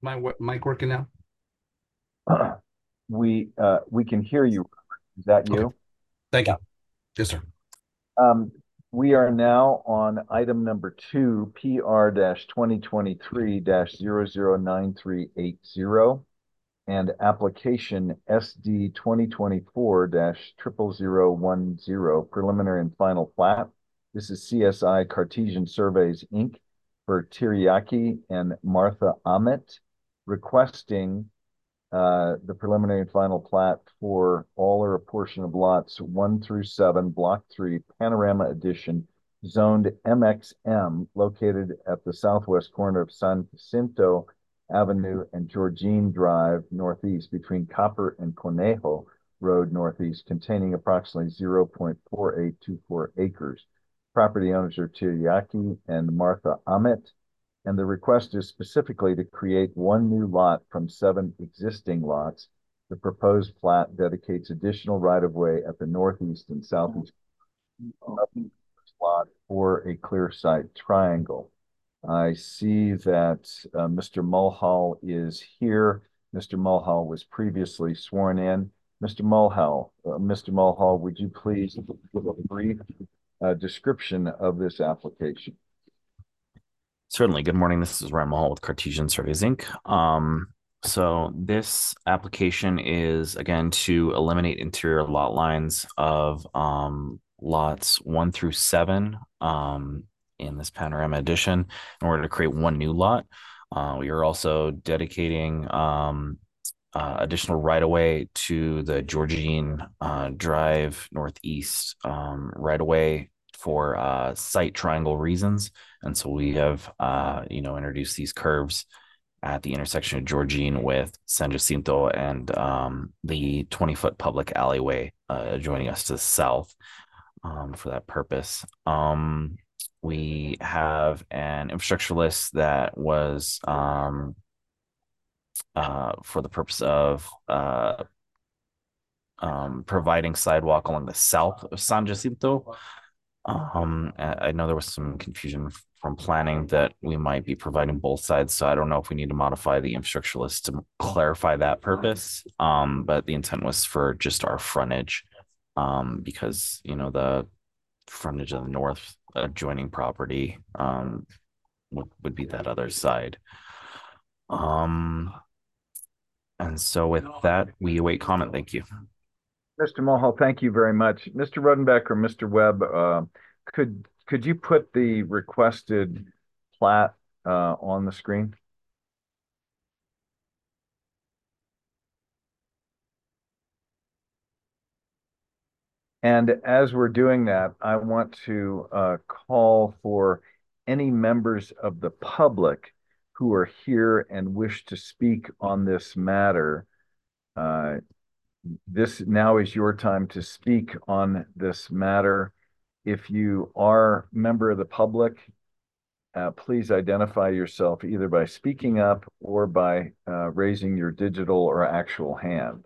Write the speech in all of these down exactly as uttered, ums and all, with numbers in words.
My wo- mic working now? We uh, we can hear you. Is that Okay. you? Thank Yeah. you. Yes, sir. Um, we are now on item number two, P R twenty twenty-three zero zero nine three eight zero, and application S D twenty twenty-four triple zero one zero, preliminary and final plat. This is C S I Cartesian Surveys, Incorporated for Tiriaki and Martha Amit requesting uh, the preliminary and final plat for all or a portion of lots one through seven, block three, Panorama Edition, zoned M X M, located at the southwest corner of San Jacinto Avenue and Georgine Drive northeast between Copper and Conejo Road northeast, containing approximately zero point four eight two four acres. Property owners are Tiriaki and Martha Amit, and the request is specifically to create one new lot from seven existing lots. The proposed plat dedicates additional right-of-way at the northeast and southeast of the lot for a clear site triangle. I see that uh, Mister Mulhall is here. Mister Mulhall was previously sworn in. Mister Mulhall, uh, Mister Mulhall, would you please give a brief uh, description of this application? Certainly. Good morning. This is Ryan Mahal with Cartesian Surveys Incorporated. Um, so this application is again to eliminate interior lot lines of um, lots one through seven um, in this panorama edition in order to create one new lot. Uh, we are also dedicating um, uh, additional right of way to the Georgine uh, Drive Northeast um, right of way for uh, site triangle reasons. And so we have, uh, you know, introduced these curves at the intersection of Georgine with San Jacinto and um, the twenty foot public alleyway uh, joining us to the south um, for that purpose. Um, we have an infrastructure list that was um, uh, for the purpose of uh, um, providing sidewalk along the south of San Jacinto. Um, I know there was some confusion from planning that we might be providing both sides, so I don't know if we need to modify the infrastructure list to clarify that purpose. Um, but the intent was for just our frontage, um, because you know the frontage of the north adjoining property um would, would be that other side. Um, and so with that, we await comment. Thank you. Mister Mulhall, thank you very much. Mister Rodenbeck or Mister Webb, uh, could could you put the requested plat uh, on the screen? And as we're doing that, I want to uh, call for any members of the public who are here and wish to speak on this matter. Uh, this now is your time to speak on this matter. If you are a member of the public, uh, please identify yourself either by speaking up or by uh, raising your digital or actual hand.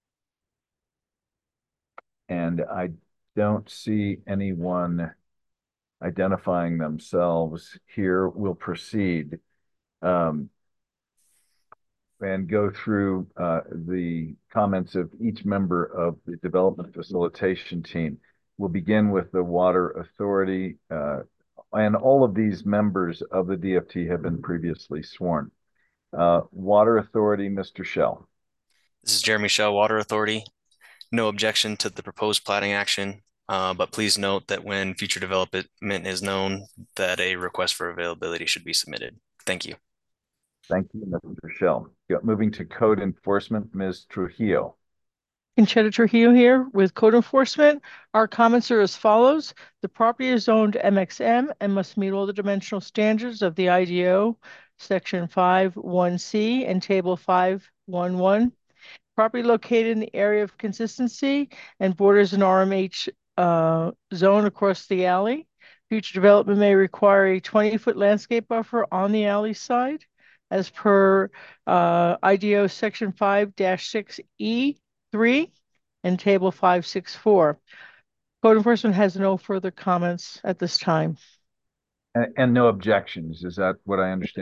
And I don't see anyone identifying themselves here. We'll proceed um, and go through uh, the comments of each member of the development facilitation team. We'll begin with the Water Authority, uh, and all of these members of the D F T have been previously sworn. Uh, Water Authority, Mister Shell. This is Jeremy Shell, Water Authority. No objection to the proposed plating action, uh, but please note that when future development is known, that a request for availability should be submitted. Thank you. Thank you, Mister Shell. Moving to Code Enforcement, Miz Trujillo. Conchetta Trujillo here with Code Enforcement. Our comments are as follows. The property is zoned M X M and must meet all the dimensional standards of the I D O, Section five one C and Table five one one. Property located in the area of consistency and borders an R M H uh, zone across the alley. Future development may require a twenty foot landscape buffer on the alley side as per uh, I D O Section five six E three and Table five six four. Code enforcement has no further comments at this time. And, and no objections. Is that what I understand?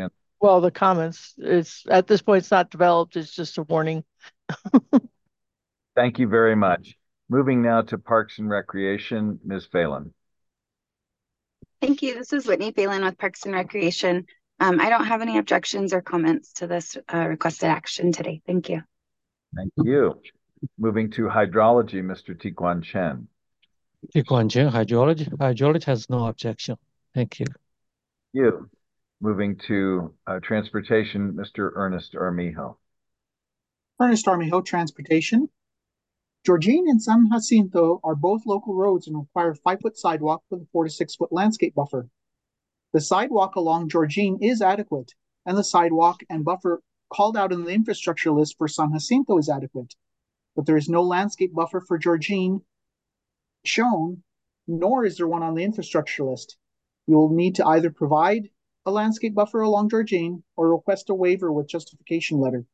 Well, the comments, it's, at this point, it's not developed, it's just a warning. Thank you very much. Moving now to Parks and Recreation, Miz Phelan. Thank you. This is Whitney Phelan with Parks and Recreation. Um, I don't have any objections or comments to this uh, requested action today. Thank you. Thank you. Moving to Hydrology, Mister Tiguan Chen. Tiguan Chen, Hydrology. Hydrology has no objection. Thank you. You. Moving to uh, Transportation, Mister Ernest Armijo. Ernest Armijo, Transportation. Georgine and San Jacinto are both local roads and require five-foot sidewalk with a four to six-foot landscape buffer. The sidewalk along Georgine is adequate, and the sidewalk and buffer called out in the infrastructure list for San Jacinto is adequate. But there is no landscape buffer for Georgine shown, nor is there one on the infrastructure list. You will need to either provide a landscape buffer along Georgine or request a waiver with justification letter.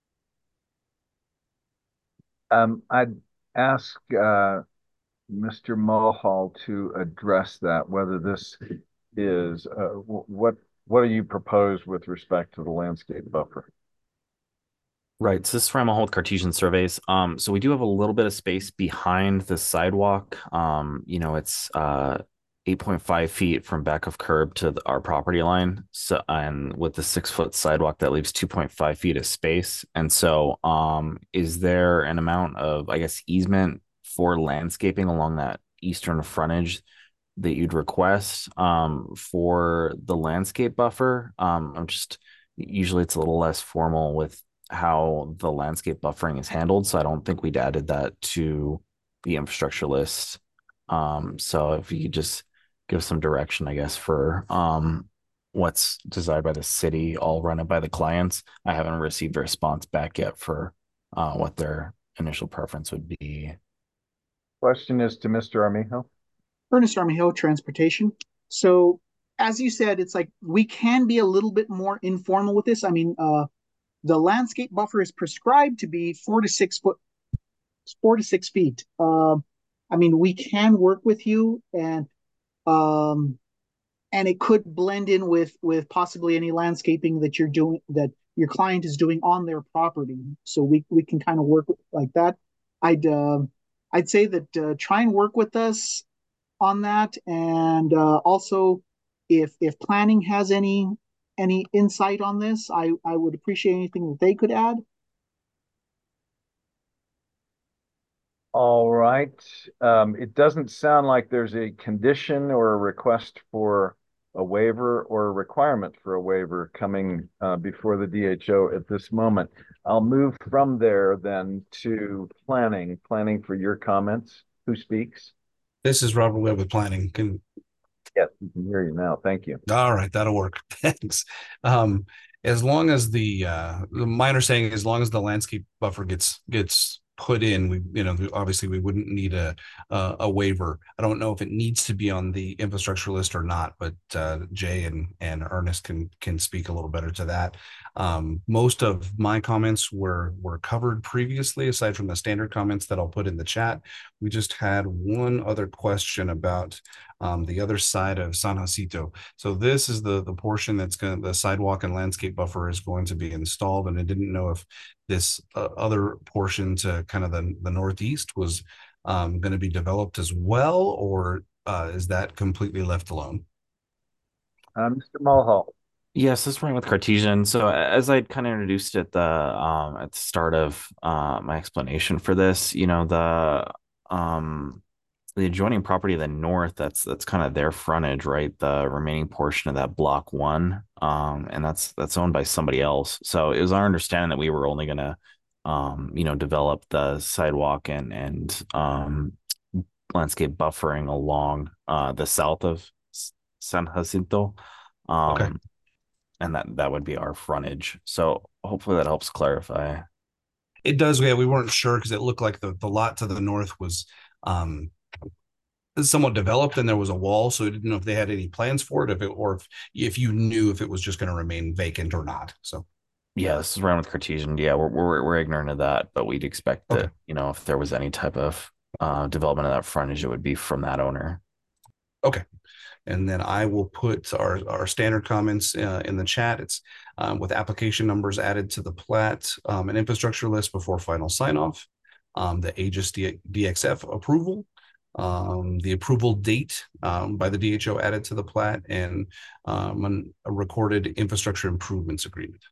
Um, I'd ask uh, Mister Mulhall to address that, whether this is, uh, what what do you propose with respect to the landscape buffer? Right. So this is Ryan Mulhall with Cartesian Surveys. Um, so we do have a little bit of space behind the sidewalk. Um, you know, it's uh eight point five feet from back of curb to the, our property line. So, and with the six foot sidewalk, that leaves two point five feet of space. And so, um, is there an amount of, I guess, easement for landscaping along that eastern frontage that you'd request, um, for the landscape buffer? Um, I'm just, usually it's a little less formal with how the landscape buffering is handled. So I don't think we'd added that to the infrastructure list. Um, so if you could just give some direction, I guess, for um what's desired by the city, all run it by the clients. I haven't received a response back yet for uh what their initial preference would be. Question is to Mister Armijo. Ernest Armijo, Transportation. So as you said, it's like we can be a little bit more informal with this. I mean, uh, the landscape buffer is prescribed to be four to six foot, four to six feet. Um, I mean, we can work with you, and um, and it could blend in with with possibly any landscaping that you're doing, that your client is doing on their property. So we we can kind of work like that. I'd uh, I'd say that uh, try and work with us on that, and uh, also if if planning has any any insight on this, I I would appreciate anything that they could add. All right. Um, it doesn't sound like there's a condition or a request for a waiver or a requirement for a waiver coming uh, before the D H O at this moment. I'll move from there then to planning. Planning for your comments. Who speaks? This is Robert Webb with planning. Can Yes, we can hear you now. Thank you. all right, that'll work. Thanks. Um, as long as the uh my understanding, as long as the landscape buffer gets gets put in, we, you know, obviously we wouldn't need a a, a waiver. I don't know if it needs to be on the infrastructure list or not, but uh, Jay and and Ernest can can speak a little better to that. Um, most of my comments were were covered previously, aside from the standard comments that I'll put in the chat. We just had one other question about um, the other side of San Jacinto. So this is the the portion that's going to, the sidewalk and landscape buffer is going to be installed, and I didn't know if this uh, other portion to kind of the, the northeast was um, going to be developed as well, or uh, is that completely left alone? Uh, Mister Mulhall. Yes, this is Ryan with Cartesian. So as I'd kind of introduced at the um at the start of uh, my explanation for this, you know, the um the adjoining property to the north, that's that's kind of their frontage, right? The remaining portion of that block one, um, and that's that's owned by somebody else. So it was our understanding that we were only gonna, um, you know, develop the sidewalk and and um, landscape buffering along uh, the south of San Jacinto, um, Okay. and that that would be our frontage. So hopefully that helps clarify. It does. Yeah, we weren't sure because it looked like the the lot to the north was um somewhat developed and there was a wall, so we didn't know if they had any plans for it, if it or if if you knew if it was just going to remain vacant or not. So Yeah, this is Ryan with Cartesian. Yeah, we're we're we're ignorant of that, but we'd expect Okay. that, you know, if there was any type of uh development of that frontage, it would be from that owner. And then I will put our, our standard comments uh, in the chat. It's um, with application numbers added to the plat, um, an infrastructure list before final sign off, um, the Aegis D X F approval, um, the approval date um, by the D H O added to the plat, and um, an, a recorded infrastructure improvements agreement.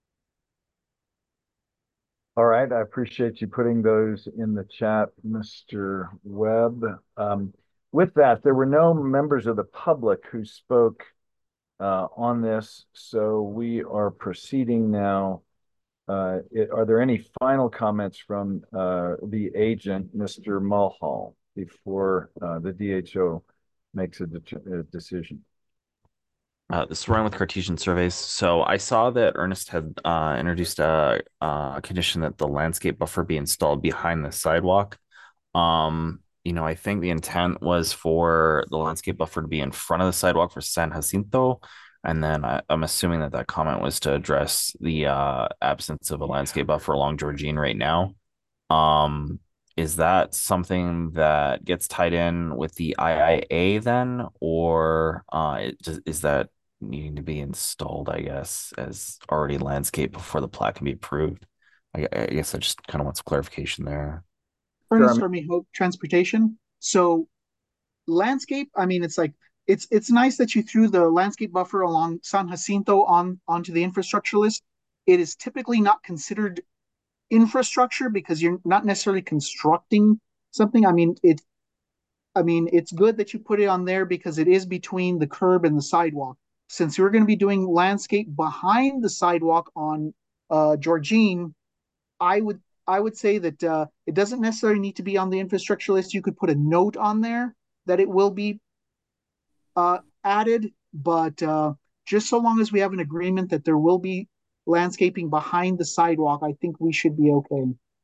All right, I appreciate you putting those in the chat, Mister Webb. Um, with that, there were no members of the public who spoke uh, on this, so we are proceeding now. Uh, it, are there any final comments from uh, the agent, Mister Mulhall, before uh, the D H O makes a, de a decision? Uh, this is Ryan with Cartesian Surveys. So I saw that Ernest had uh, introduced a, a condition that the landscape buffer be installed behind the sidewalk. Um, you know, I think the intent was for the landscape buffer to be in front of the sidewalk for San Jacinto. And then I, I'm assuming that that comment was to address the uh, absence of a landscape buffer along Georgine right now. Um, is that something that gets tied in with the I I A then, or uh, it just, is that needing to be installed, I guess, as already landscape before the plat can be approved? I, I guess I just kind of want some clarification there. Ernest Army Hope Transportation. So landscape, I mean, it's like it's it's nice that you threw the landscape buffer along San Jacinto on onto the infrastructure list. It is typically not considered infrastructure because you're not necessarily constructing something. I mean, it I mean, it's good that you put it on there because it is between the curb and the sidewalk. Since you're going to be doing landscape behind the sidewalk on uh, Georgine, I would I would say that uh, it doesn't necessarily need to be on the infrastructure list. You could put a note on there that it will be uh, added, but uh, just so long as we have an agreement that there will be landscaping behind the sidewalk, I think we should be okay.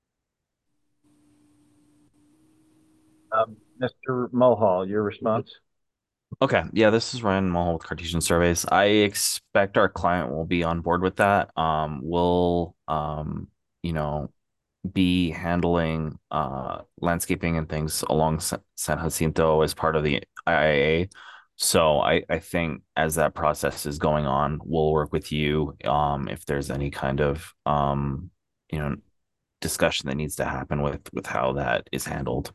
Um, Mister Mulhall, your response? Okay, yeah, this is Ryan Mulhall with Cartesian Surveys. I expect our client will be on board with that. Um, we'll, um, you know, be handling uh, landscaping and things along San Jacinto as part of the I I A. So I, I think as that process is going on, we'll work with you um, if there's any kind of um, you know discussion that needs to happen with with how that is handled.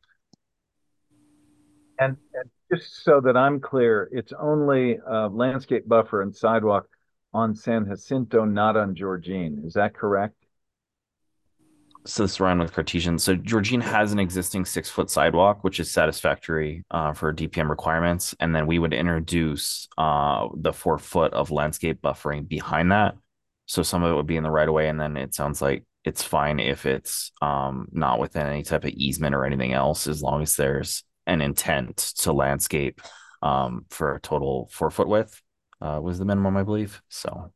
And, and just so that I'm clear, it's only uh, landscape buffer and sidewalk on San Jacinto, not on Georgine. Is that correct? So this is Ryan with Cartesian. So Georgine has an existing six foot sidewalk, which is satisfactory uh, for D P M requirements. And then we would introduce uh, the four foot of landscape buffering behind that. So some of it would be in the right of way. And then it sounds like it's fine if it's um, not within any type of easement or anything else, as long as there's an intent to landscape um, for a total four foot width uh, was the minimum, I believe. So.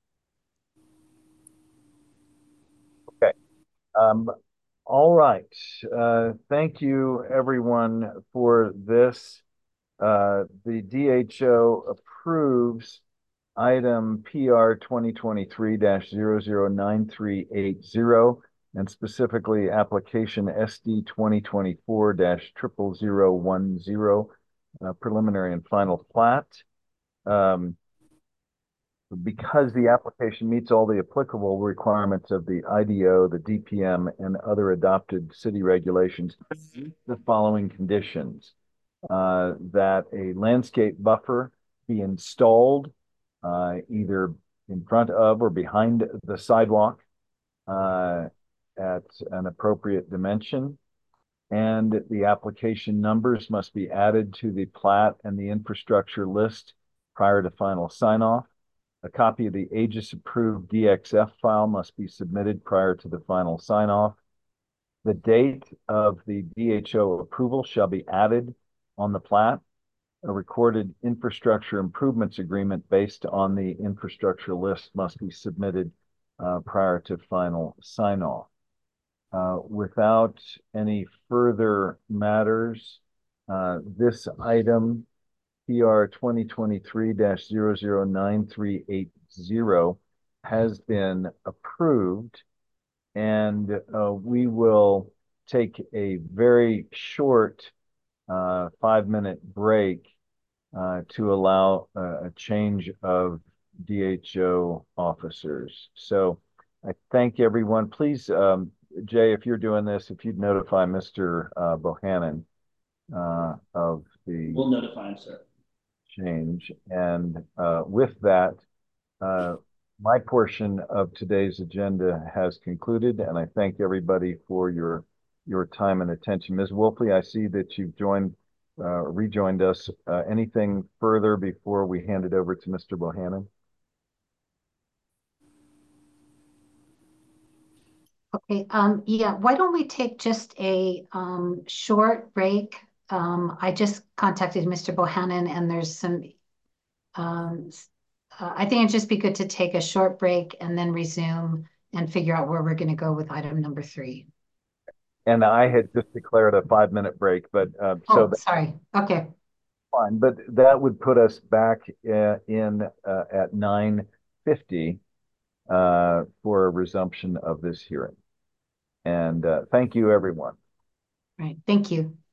Okay. Um, all right. Uh, thank you, everyone, for this. Uh, the D H O approves item P R twenty twenty-three dash zero zero nine three eight zero, and specifically application S D twenty twenty-four dash zero zero zero one zero, uh, preliminary and final plat. Um, because the application meets all the applicable requirements of the I D O, the D P M, and other adopted city regulations, the following conditions. Uh, that a landscape buffer be installed uh, either in front of or behind the sidewalk uh, at an appropriate dimension. And the application numbers must be added to the plat and the infrastructure list prior to final sign-off. A copy of the Aegis approved D X F file must be submitted prior to the final sign-off. The date of the D H O approval shall be added on the plat. A recorded infrastructure improvements agreement based on the infrastructure list must be submitted uh, prior to final sign-off. Uh, without any further matters, uh, this item, P R twenty twenty-three dash zero zero nine three eight zero, has been approved, and uh, we will take a very short uh, five-minute break uh, to allow uh, a change of D H O officers. So I thank everyone. Please, um, Jay, if you're doing this, if you'd notify Mister Uh, Bohannon uh, of the We'll notify him, sir. change. And uh, with that, uh, my portion of today's agenda has concluded, and I thank everybody for your your time and attention. Miz Wolfley, I see that you've joined, uh, rejoined us. Uh, anything further before we hand it over to Mister Bohannon? Okay, um, yeah, why don't we take just a um, short break? Um, I just contacted Mister Bohannon and there's some, um, uh, I think it'd just be good to take a short break and then resume and figure out where we're going to go with item number three. And I had just declared a five minute break, but uh, so Oh, sorry. Okay. fine. But that would put us back uh, in uh, at nine fifty uh, for a resumption of this hearing. And uh, thank you, everyone. Right. Thank you.